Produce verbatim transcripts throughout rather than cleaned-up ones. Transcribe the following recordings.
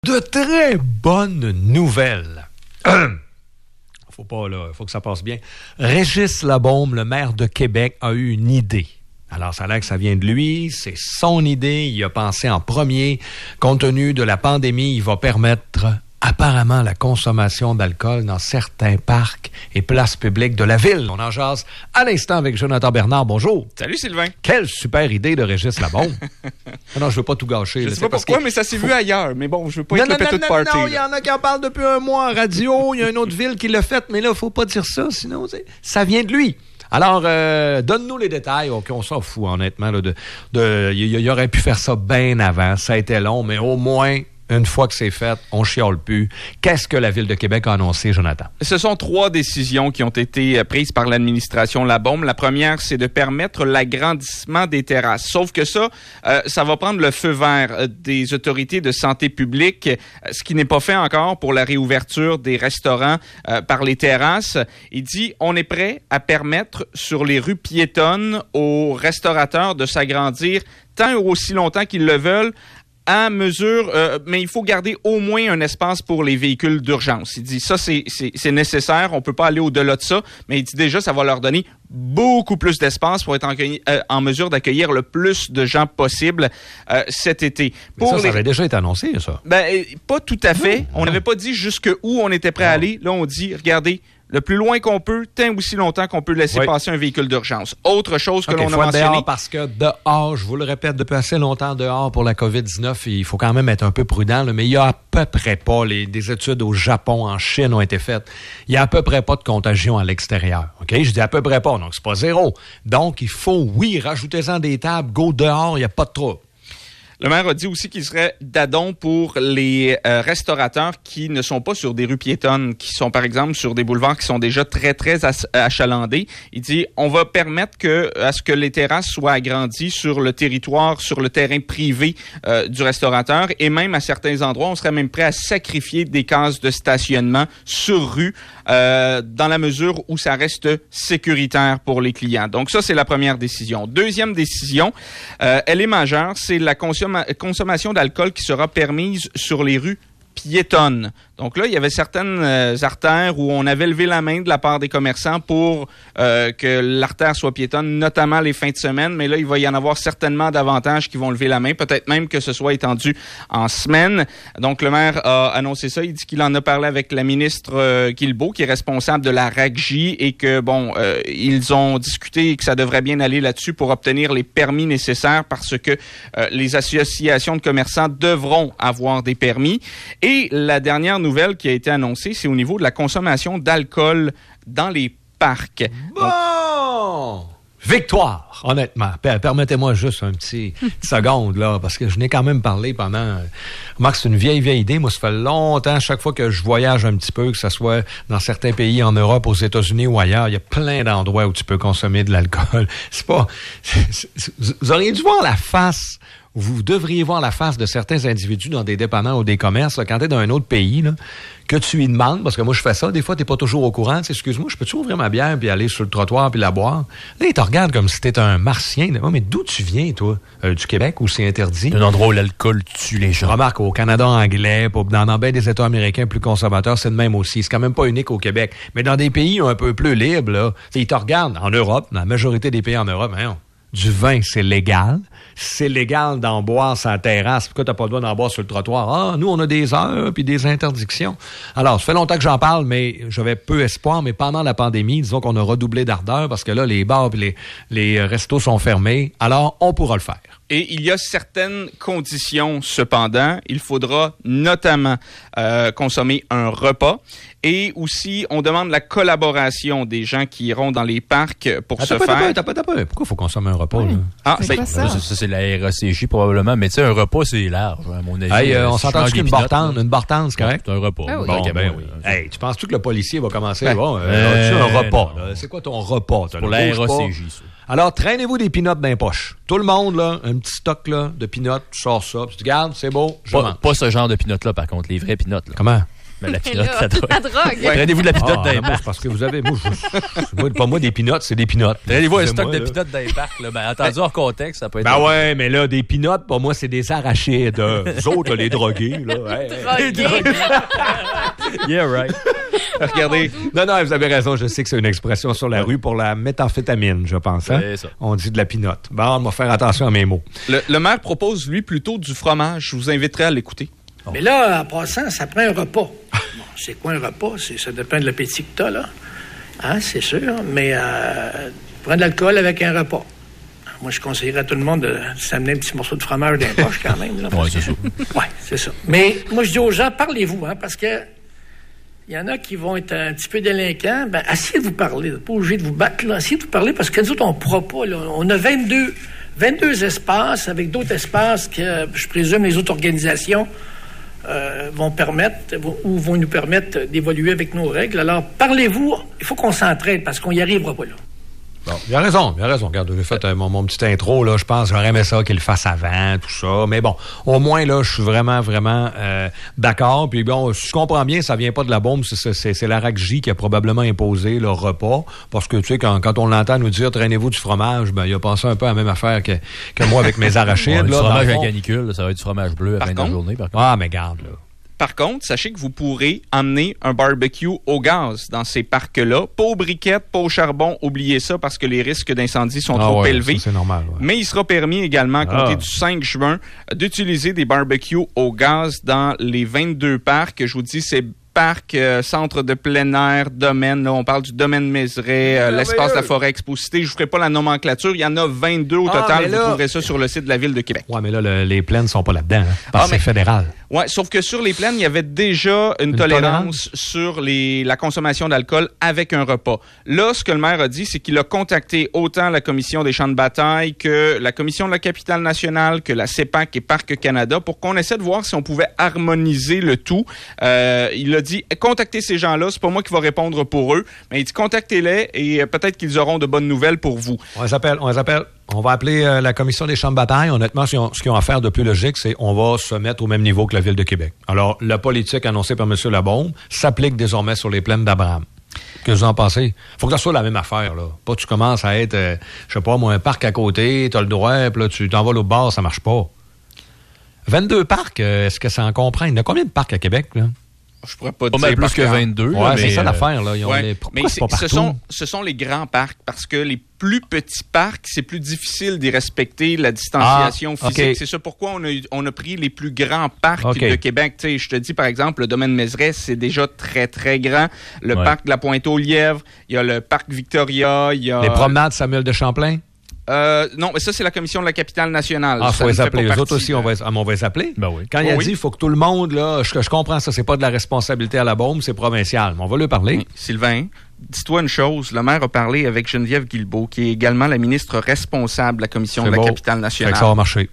De très bonnes nouvelles. Faut pas, là, faut que ça passe bien. Régis Labaume, le maire de Québec, a eu une idée. Alors, ça a l'air que ça vient de lui, c'est son idée, il a pensé en premier. Compte tenu de la pandémie, il va permettre apparemment la consommation d'alcool dans certains parcs et places publiques de la ville. On en jase à l'instant avec Jonathan Bernard. Bonjour. Salut Sylvain. Quelle super idée de Régis Labaume. non, je veux pas tout gâcher. Je là, sais pas pourquoi, mais ça s'est faut... vu ailleurs. Mais bon, je veux pas non, être non, le péteux de non, party. Non, il y en a qui en parlent depuis un mois en radio. Il y a une autre ville qui l'a fait, mais là, faut pas dire ça, sinon ça vient de lui. Alors, euh, donne-nous les détails. OK, on s'en fout, honnêtement. Là, de, de, il, il aurait pu faire ça bien avant. Ça a été long, mais au moins... Une fois que c'est fait, on chiale plus. Qu'est-ce que la Ville de Québec a annoncé, Jonathan? Ce sont trois décisions qui ont été prises par l'administration Labaume. La première, c'est de permettre l'agrandissement des terrasses. Sauf que ça, euh, ça va prendre le feu vert des autorités de santé publique, ce qui n'est pas fait encore pour la réouverture des restaurants euh, par les terrasses. Il dit, on est prêt à permettre sur les rues piétonnes aux restaurateurs de s'agrandir tant ou aussi longtemps qu'ils le veulent, à mesure, euh, mais il faut garder au moins un espace pour les véhicules d'urgence. Il dit ça, c'est, c'est, c'est nécessaire, on peut pas aller au-delà de ça, mais il dit déjà, ça va leur donner beaucoup plus d'espace pour être en, euh, en mesure d'accueillir le plus de gens possible euh, cet été. Pour ça, les... ça avait déjà été annoncé, ça? Ben, pas tout à fait. Non, on non. n'avait pas dit jusqu'où on était prêt non. à aller. Là, on dit, regardez, le plus loin qu'on peut, tant aussi longtemps qu'on peut laisser oui. passer un véhicule d'urgence. Autre chose que okay, l'on a mentionné... dehors parce que dehors, je vous le répète depuis assez longtemps, dehors pour la covid dix-neuf, il faut quand même être un peu prudent, là, mais il y a à peu près pas, les, des études au Japon, en Chine ont été faites, il y a à peu près pas de contagion à l'extérieur. OK? Je dis à peu près pas, donc c'est pas zéro. Donc, il faut, oui, rajoutez-en des tables, go dehors, il n'y a pas de trouble. Le maire a dit aussi qu'il serait d'adon pour les euh, restaurateurs qui ne sont pas sur des rues piétonnes, qui sont par exemple sur des boulevards qui sont déjà très, très ach- achalandés. Il dit, on va permettre que, à ce que les terrasses soient agrandies sur le territoire, sur le terrain privé euh, du restaurateur et même à certains endroits, on serait même prêt à sacrifier des cases de stationnement sur rue euh, dans la mesure où ça reste sécuritaire pour les clients. Donc ça, c'est la première décision. Deuxième décision, euh, elle est majeure, c'est la consommation consommation d'alcool qui sera permise sur les rues piétonnes. Donc là, il y avait certaines euh, artères où on avait levé la main de la part des commerçants pour euh, que l'artère soit piétonne, notamment les fins de semaine. Mais là, il va y en avoir certainement davantage qui vont lever la main, peut-être même que ce soit étendu en semaine. Donc, le maire a annoncé ça. Il dit qu'il en a parlé avec la ministre euh, Guilbeault, qui est responsable de la R A C J, et que, bon, euh, ils ont discuté et que ça devrait bien aller là-dessus pour obtenir les permis nécessaires parce que euh, les associations de commerçants devront avoir des permis. Et la dernière nouvelle qui a été annoncée, c'est au niveau de la consommation d'alcool dans les parcs. Bon! Donc, victoire, honnêtement. Permettez-moi juste un petit seconde, là, parce que je n'ai quand même parlé pendant... Remarque, c'est une vieille, vieille idée. Moi, ça fait longtemps, chaque fois que je voyage un petit peu, que ce soit dans certains pays en Europe, aux États-Unis ou ailleurs, il y a plein d'endroits où tu peux consommer de l'alcool. C'est pas... C'est, c'est, vous auriez dû voir la face... Vous devriez voir la face de certains individus dans des dépanneurs ou des commerces, là, quand tu es dans un autre pays, là, que tu lui demandes, parce que moi je fais ça, des fois tu n'es pas toujours au courant, excuse-moi, je peux-tu ouvrir ma bière puis aller sur le trottoir puis la boire? Là, ils te regardent comme si tu étais un martien. Oh, mais d'où tu viens, toi? Euh, du Québec, où c'est interdit? Un endroit où l'alcool tue les gens. Remarque, au Canada anglais, dans, dans bien des États américains plus conservateurs, c'est de même aussi. C'est quand même pas unique au Québec. Mais dans des pays un peu plus libres, là, ils te regardent. En Europe, dans la majorité des pays en Europe, hein, du vin, c'est légal. C'est légal d'en boire sur la terrasse. Pourquoi t'as pas le droit d'en boire sur le trottoir? Ah, nous, on a des heures puis des interdictions. Alors, ça fait longtemps que j'en parle, mais j'avais peu espoir. Mais pendant la pandémie, disons qu'on a redoublé d'ardeur parce que là, les bars et les, les restos sont fermés. Alors, on pourra le faire. Et il y a certaines conditions, cependant. Il faudra notamment euh, consommer un repas. Et aussi, on demande la collaboration des gens qui iront dans les parcs pour attends se pas, faire... Attends pas, attends pas. Pourquoi il faut consommer un repas? Oui. Là? Ah, c'est ben, ça? Ça, ça, c'est la R A C J probablement. Mais tu sais, un repas, c'est large, à mon avis. Hey, euh, on si s'entend je qu'une mange des bartende, pinottes, une bartende, c'est correct? C'est un repas. Ah oui. Bon, OK, ben bon, oui. euh, Hey, tu penses-tu que le policier va commencer? Ben, bon, euh, euh, as-tu un repas? non. Là? C'est quoi ton repas? pour la R A C J, ça. Alors, traînez-vous des pinottes dans les poches. Tout le monde, là, un petit stock là, de pinottes, tu sors ça, puis tu gardes, c'est beau, je Pas, mange. pas ce genre de pinottes-là, par contre, les vraies pinottes. Là. Comment? Mais la pinotte, la drogue. La drogue. Ouais. Traînez-vous de la pinotte Ah, dans les non, parcs. c'est parce que vous avez... Moi, je, moi, pas moi des pinottes, c'est des pinottes. Traînez-vous un Excusez-moi, stock de là. pinottes dans les parcs. Là. Ben, entendu hors contexte, ça peut être... Ben ouais, mais là, des pinottes, pour moi, c'est des arachides. Vous autres, les drogués, là. Hey, hey. Drogué. Yeah, right. Regardez, Non, non, vous avez raison. Je sais que c'est une expression sur la rue pour la méthamphétamine, je pense. Hein? C'est ça. On dit de la pinotte. Bon, on va faire attention à mes mots. le, le maire propose, lui, plutôt du fromage. Je vous inviterai à l'écouter. Mais là, en passant, ça prend un repas. Bon, c'est quoi un repas? C'est, ça dépend de l'appétit que t'as, là. Hein, c'est sûr. Mais euh, prendre de l'alcool avec un repas. Moi, je conseillerais à tout le monde de s'amener un petit morceau de fromage dans les poches, quand même. Là, Oui, parce c'est que- ça. Oui, c'est ça. Mais moi, je dis aux gens, parlez-vous, hein, parce que il y en a qui vont être un petit peu délinquants. Ben, essayez de vous parler. Vous n'êtes pas obligé de vous battre, là. Essayez de vous parler, parce que nous autres, on ne pourra pas, là. On a vingt-deux, vingt-deux espaces avec d'autres espaces que, je présume, les autres organisations euh, vont permettre vont- ou vont nous permettre d'évoluer avec nos règles. Alors, parlez-vous. Il faut qu'on s'entraide, parce qu'on n'y arrivera pas, là. Bon, il a raison, il a raison. Regarde, j'ai fait euh, mon, mon petit intro, là. Je pense que j'aurais aimé ça qu'il le fasse avant, tout ça. Mais bon, au moins, là, je suis vraiment, vraiment euh, d'accord. Puis bon, si je comprends bien, ça vient pas de la bombe. C'est, c'est, c'est la R A C J qui a probablement imposé le repas. Parce que, tu sais, quand, quand on l'entend nous dire « traînez-vous du fromage », ben, il a pensé un peu à la même affaire que, que moi avec mes arachides. Ouais, du là, dans fromage le à fond. canicule, là, ça va être du fromage bleu à Par la fin de la contre- journée. Par contre. Ah, mais garde, là. Par contre, sachez que vous pourrez emmener un barbecue au gaz dans ces parcs-là. Pas aux briquettes, pas au charbon. Oubliez ça parce que les risques d'incendie sont Ah trop ouais, élevés. ça, c'est normal, ouais. Mais il sera permis également, à compter Ah. du cinq juin, d'utiliser des barbecues au gaz dans les vingt-deux parcs. Je vous dis, c'est parc, euh, centre de plein air, domaine. Là, on parle du domaine Mézeray, euh, l'espace de la forêt Exposité. Je ne vous ferai pas la nomenclature. Il y en a vingt-deux au Ah, total. mais Vous là- trouverez ça sur le site de la Ville de Québec. Ouais, mais là, le- les plaines sont pas là-dedans, hein, parce Ah, que mais- c'est fédéral. Ouais, sauf que sur les plaines, il y avait déjà une, Une tolérance, tolérance? sur les, la consommation d'alcool avec un repas. Là, ce que le maire a dit, c'est qu'il a contacté autant la commission des champs de bataille que la commission de la capitale nationale, que la C E P A C et Parc Canada pour qu'on essaie de voir si on pouvait harmoniser le tout. Euh, il a dit, contactez ces gens-là, c'est pas moi qui va répondre pour eux, mais il dit, contactez-les et euh, peut-être qu'ils auront de bonnes nouvelles pour vous. On les appelle, on les appelle. On va appeler euh, la commission des champs de bataille. Honnêtement, ce qu'ils ont, ce qu'ils ont à faire de plus logique, c'est on va se mettre au même niveau que la Ville de Québec. Alors, la politique annoncée par M. Labaume s'applique désormais sur les plaines d'Abraham. Que vous en pensez? Faut que ça soit la même affaire, là. Pas que tu commences à être, euh, je sais pas, moi, un parc à côté, t'as le droit, puis là, tu t'en vas l'autre bord, ça marche pas. vingt-deux parcs, euh, est-ce que ça en comprend? Il y en a combien de parcs à Québec, là? Je pourrais pas Pas dire mal plus par que cœur. vingt-deux. Ouais, là, c'est mais, ça euh, l'affaire, là. Ils ont Ouais, les... Pourquoi mais c'est pas c'est- ce, partout? sont, ce sont les grands parcs parce que les plus petits parcs, c'est plus difficile d'y respecter la distanciation Ah, physique. ok. C'est ça pourquoi on a, eu- on a pris les plus grands parcs Ok. de Québec. Tu sais, je te dis, par exemple, le domaine Mézeray, c'est déjà très, très grand. Le Ouais. parc de la Pointe-aux-Lièvres, il y a le parc Victoria, il y a... Les promenades Samuel de Champlain? Euh, non, mais ça, c'est la commission de la capitale nationale. Ah, Ça faut ne les fait appeler. pas Les autres partie aussi, de- on va, ah, mais on va les appeler. Ben oui. Quand il Oui, a oui. dit, il faut que tout le monde, là, je, je comprends ça, c'est pas de la responsabilité à la bombe, c'est provincial. Mais on va lui parler. Oui, Sylvain, dis-toi une chose. Le maire a parlé avec Geneviève Guilbeault, qui est également la ministre responsable de la commission C'est de la beau. capitale Fait nationale. que ça va marcher.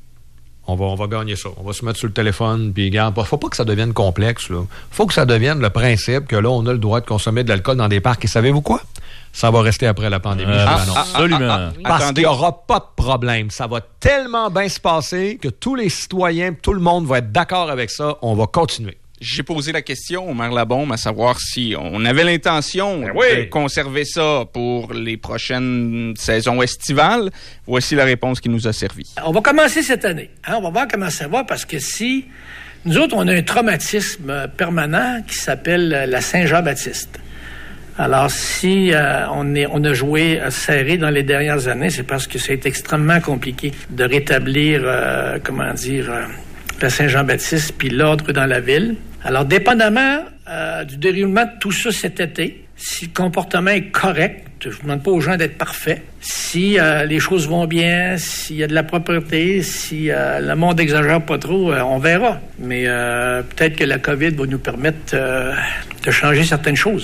On va, on va gagner ça. On va se mettre sur le téléphone, puis regarde, faut pas que ça devienne complexe, là. Faut que ça devienne le principe que là, on a le droit de consommer de l'alcool dans des parcs. Et savez-vous quoi? Ça va rester après la pandémie, Euh, je ah, l'annonce. Absolument. Parce Attendez. qu'il n'y aura pas de problème. Ça va tellement bien se passer que tous les citoyens, tout le monde va être d'accord avec ça. On va continuer. J'ai posé la question au maire Labaume à savoir si on avait l'intention Ben oui. de conserver ça pour les prochaines saisons estivales. Voici la réponse qui nous a servi. On va commencer cette année. Hein? On va voir comment ça va parce que si nous autres, on a un traumatisme euh, permanent qui s'appelle euh, la Saint-Jean-Baptiste. Alors, si euh, on, est, on a joué euh, serré dans les dernières années, c'est parce que c'est extrêmement compliqué de rétablir, euh, comment dire, euh, la Saint-Jean-Baptiste puis l'ordre dans la ville. Alors, dépendamment euh, du déroulement de tout ça cet été, si le comportement est correct, je ne demande pas aux gens d'être parfaits, si euh, les choses vont bien, s'il y a de la propreté, si euh, le monde n'exagère pas trop, euh, on verra. Mais euh, peut-être que la COVID va nous permettre euh, de changer certaines choses.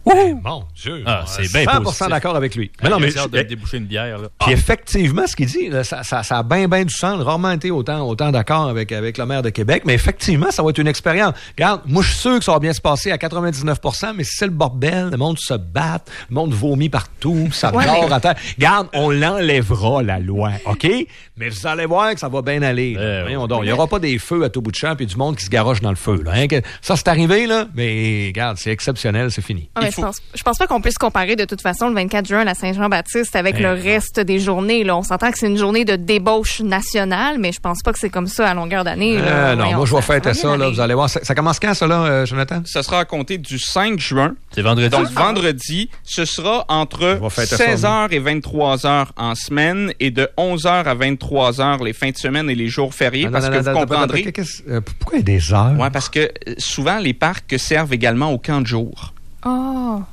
Eh, mon Dieu. Ah, c'est bien cent pour cent positif. d'accord avec lui. Mais non, mais je- de déboucher une bière, là. Puis effectivement, ce qu'il dit, là, ça, ça, ça a bien, bien du sens. Rarement été autant, autant d'accord avec, avec le maire de Québec, mais effectivement, ça va être une expérience. Regarde, moi, je suis sûr que ça va bien se passer à quatre-vingt-dix-neuf pour cent, mais si c'est le bordel, le monde se bat, le monde vomit partout, ça Ouais, dort mais- à terre. Regarde, on l'enlèvera, la loi, OK? Mais vous allez voir que ça va bien aller. là. Euh, Voyons donc, il n'y aura pas des feux à tout bout de champ puis du monde qui se garoche dans le feu. Là, hein, que- Ça, c'est arrivé, là, mais regarde, c'est exceptionnel, c'est fini. Ah, mais Il je faut- pense, je pense pas qu'on puisse comparer de toute façon le vingt-quatre juin à la Saint-Jean-Baptiste avec Ben, le non. reste des journées. Là. On s'entend que c'est une journée de débauche nationale, mais je pense pas que c'est comme ça à longueur d'année. là. Euh, non, Voyons, moi, je vais ça- fêter va ça, bien là, aller. vous allez voir. Ça, ça commence quand, ça, là, euh, Jonathan? Ça sera à compter du cinq juin. C'est vendredi. Donc, Ah. vendredi, ce sera entre On va fêter ça, seize heures et vingt-trois heures en semaine et de onze heures à vingt-trois heures les fins de semaine et les jours fériés. Ah, parce non, que non, vous non, attends, comprendrez... attends, qu'est-ce- euh, pourquoi il y a des heures? Ouais, parce que euh, souvent, les parcs servent également au camp de jour. Oh.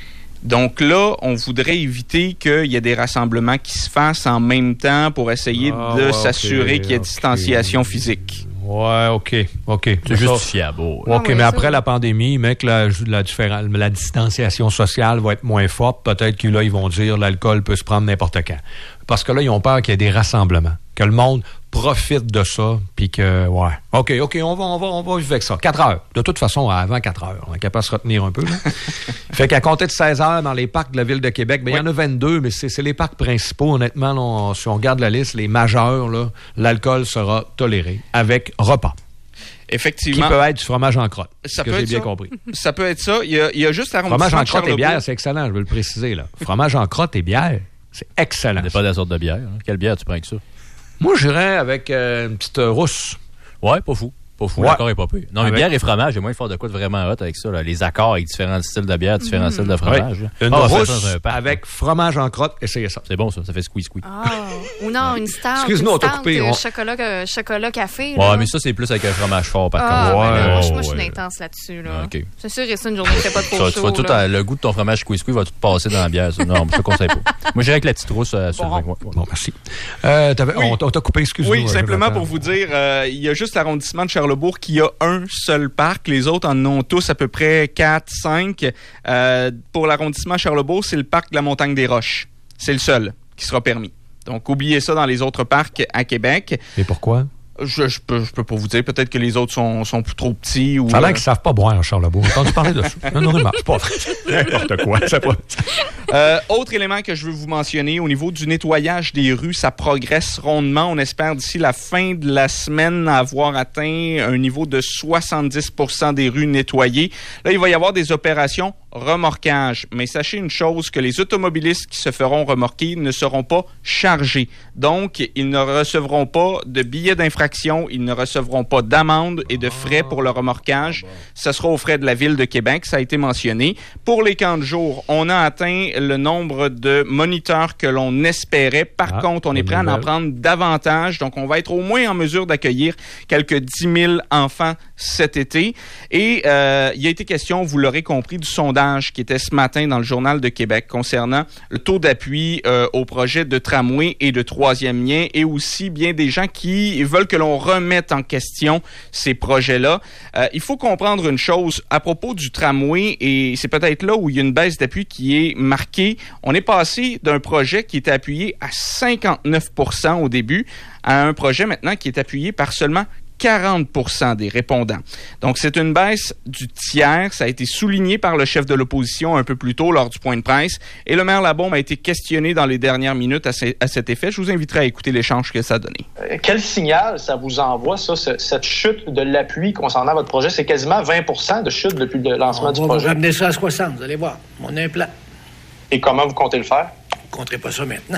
Donc là, on voudrait éviter qu'il y ait des rassemblements qui se fassent en même temps pour essayer Ah, de ouais, s'assurer ok, qu'il y ait ok. distanciation physique. Ouais, OK, OK. C'est Ça- justifiable. oh. OK, Ah oui, mais ça, après oui. la pandémie, mec, la, la, différen- la distanciation sociale va être moins forte. Peut-être que là, ils vont dire l'alcool peut se prendre n'importe quand. Parce que là, ils ont peur qu'il y ait des rassemblements. Que le monde profite de ça, puis que, ouais. OK, OK, on va, on va, on va vivre avec ça. quatre heures. De toute façon, avant quatre heures. On est capable de se retenir un peu, là. Fait qu'à compter de seize heures dans les parcs de la ville de Québec, ben, il y en a vingt-deux, mais c'est c'est les parcs principaux. Honnêtement, là, on- si on regarde la liste, les majeurs, là, l'alcool sera toléré avec repas. Qui Effectivement, peut être du fromage en crotte. Ça ce que peut j'ai être bien ça. compris. ça peut être ça. Il y a, il y a juste l'arrondissement Fromage en de crotte et Charlebourg. bière, c'est excellent, je veux le préciser. Là. Fromage en crotte et bière, c'est excellent. Ça dépend de la sorte de bière. hein. Quelle bière tu prends avec ça? Moi, j'irais avec euh, une petite euh, rousse. Ouais, pas fou. Pas fou. Ouais. L'accord est pas pire. Non, mais Avec- bière et fromage, il y a moyen de faire de quoi de vraiment hot avec ça. Là. Les accords avec différents styles de bière, différents styles de fromage. là. Une Ah, on va faire rousse ça dans un parc, avec fromage en crotte, essayez ça. C'est bon, ça. Ça fait squeeze squeeze. Ah. Ou non, une stout. Excuse-nous, une on t'a stout, coupé, euh, on- Chocolat, euh, chocolat café. Ouais, là. mais ça, c'est plus avec un fromage fort, par Ah, contre. ben là, moi, je- Ouais, moi, je suis ouais. intense là-dessus. Là. Ah, ok. C'est sûr, et ça, une journée qui fait pas Ça, trop tu vas chaud. tout là. à- le goût de ton fromage squeeze squeeze va tout passer dans la bière. Ça. Non, je te conseille pas. Moi, j'irais avec la petite rousse euh, sur Bon. le vin. Ouais, ouais. Bon, merci. Euh, t'avais- Oui. On t'a on t'a coupé, excuse-moi. Oui, euh, simplement Jonathan. pour vous dire, euh, il y a juste l'arrondissement de Charlebourg qui a un seul parc. Les autres en ont tous à peu près quatre, cinq. Euh, pour l'arrondissement Charlebourg, c'est le parc de la Montagne des Roches. C'est le seul qui sera permis. Donc, oubliez ça dans les autres parcs à Québec. Et pourquoi? Je, je peux, je peux pas vous dire. Peut-être que les autres sont, sont plus trop petits. Ou, Ça a l'air euh, qu'ils savent pas boire à Charlebourg. J'ai entendu parler de ça. Non, non, c'est pas vrai. N'importe quoi. C'est pas... Euh, autre élément que je veux vous mentionner, au niveau du nettoyage des rues, ça progresse rondement. On espère d'ici la fin de la semaine avoir atteint un niveau de soixante-dix pour cent des rues nettoyées. Là, il va y avoir des opérations remorquage. Mais sachez une chose, que les automobilistes qui se feront remorquer ne seront pas chargés. Donc, ils ne recevront pas de billets d'infraction, ils ne recevront pas d'amende et de frais pour le remorquage. Ce sera aux frais de la Ville de Québec, ça a été mentionné. Pour les camps de jour, on a atteint le nombre de moniteurs que l'on espérait. Par Ah, contre, on est bonne prêt à en nouvelle. prendre davantage. Donc, on va être au moins en mesure d'accueillir quelques dix mille enfants cet été. Et euh, il a été question, vous l'aurez compris, du sondage qui était ce matin dans le Journal de Québec concernant le taux d'appui euh, au projet de tramway et de troisième lien, et aussi bien des gens qui veulent que l'on remette en question ces projets-là. Euh, il faut comprendre une chose à propos du tramway, et c'est peut-être là où il y a une baisse d'appui qui est marquée. On est passé d'un projet qui était appuyé à cinquante-neuf pour cent au début à un projet maintenant qui est appuyé par seulement quarante pour cent des répondants. Donc, c'est une baisse du tiers. Ça a été souligné par le chef de l'opposition un peu plus tôt lors du point de presse. Et le maire Labaume a été questionné dans les dernières minutes à, ce- à cet effet. Je vous inviterai à écouter l'échange que ça a donné. Euh, Quel signal ça vous envoie, ça, ce- cette chute de l'appui concernant votre projet? C'est quasiment vingt pour cent de chute depuis le lancement On du va projet. ramener ça à soixante, vous allez voir. On a un plan. Et comment vous comptez le faire? Vous ne compterez pas ça maintenant.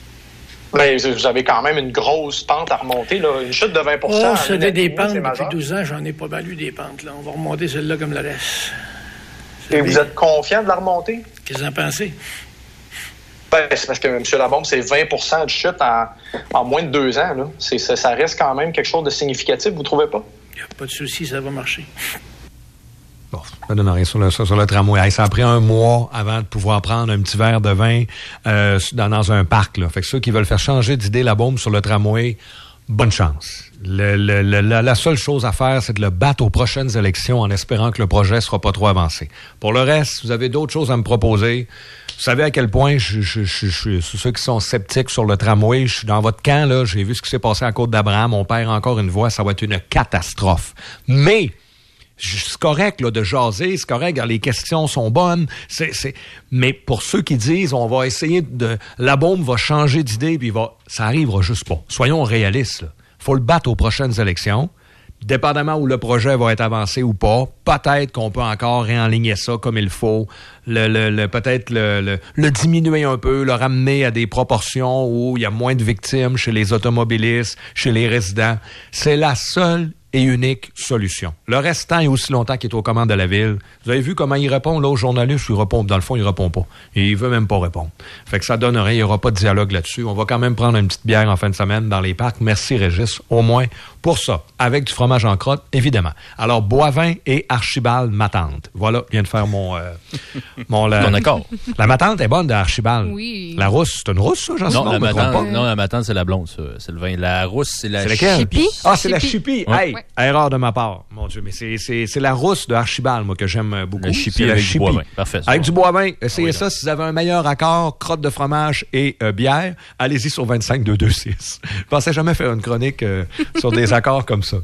Ben, vous avez quand même une grosse pente à remonter, là. Une chute de vingt pour cent. Oh, ça en une fait des année, pentes c'est depuis majeur. douze ans. J'en ai pas mal eu des pentes. Là. On va remonter celle-là comme le reste. Et vous êtes confiant de la remontée? Qu'est-ce que vous en pensez? Ben, c'est parce que, M. Labaume, c'est vingt pour cent de chute en, en moins de deux ans, là. C'est, ça, ça reste quand même quelque chose de significatif, vous trouvez pas? Il n'y a pas de souci, ça va marcher. Bon, ça donne rien sur le, sur le tramway. Hey, ça a pris un mois avant de pouvoir prendre un petit verre de vin euh, dans, dans un parc. Là. Fait que ceux qui veulent faire changer d'idée la bombe sur le tramway, bonne chance. Le, le, le, la, la seule chose à faire, c'est de le battre aux prochaines élections en espérant que le projet sera pas trop avancé. Pour le reste, si vous avez d'autres choses à me proposer, vous savez à quel point je, je, je, je, je ceux qui sont sceptiques sur le tramway, je suis dans votre camp, là, j'ai vu ce qui s'est passé à Côte-d'Abraham, on perd encore une voie, ça va être une catastrophe. Mais c'est correct là, de jaser, c'est correct, les questions sont bonnes, c'est, c'est... mais pour ceux qui disent on va essayer de... la bombe va changer d'idée, puis va... ça arrivera juste pas. Soyons réalistes. Il faut le battre aux prochaines élections. Dépendamment où le projet va être avancé ou pas, peut-être qu'on peut encore réaligner ça comme il faut, le, le, le, peut-être le, le, le diminuer un peu, le ramener à des proportions où il y a moins de victimes chez les automobilistes, chez les résidents. C'est la seule et unique solution. Le restant est aussi longtemps qu'il est aux commandes de la ville. Vous avez vu comment il répond, là, aux journalistes, il répond. Dans le fond, il répond pas. Et il veut même pas répondre. Fait que ça donne rien, il n'y aura pas de dialogue là-dessus. On va quand même prendre une petite bière en fin de semaine dans les parcs. Merci, Régis, au moins pour ça. Avec du fromage en crotte, évidemment. Alors, Boivin et Archibald ma tante. Voilà, je viens de faire mon... Euh, mon la, Mon accord. La ma tante est bonne de Archibald. Oui. La rousse, c'est une rousse, ça, j'en sais Non, pas. la me trompe matante, pas. non, la matante, c'est la blonde, ça. C'est le vin. La rousse, c'est la C'est laquelle? Chippy. Ah, c'est la Chippy. Chippy. Ouais. Hey, Ouais. erreur de ma part. Mon Dieu, mais c'est, c'est, c'est la rousse de Archibald, moi, que j'aime beaucoup. Le Chippy C'est la avec du Chippy. bois vin. Parfait. Avec du bois vin. Essayez Ah oui, ça. donc. Si vous avez un meilleur accord, crotte de fromage et euh, bière, allez-y sur vingt-cinq deux deux six. Je pensais jamais faire une chronique euh, sur des accords comme ça.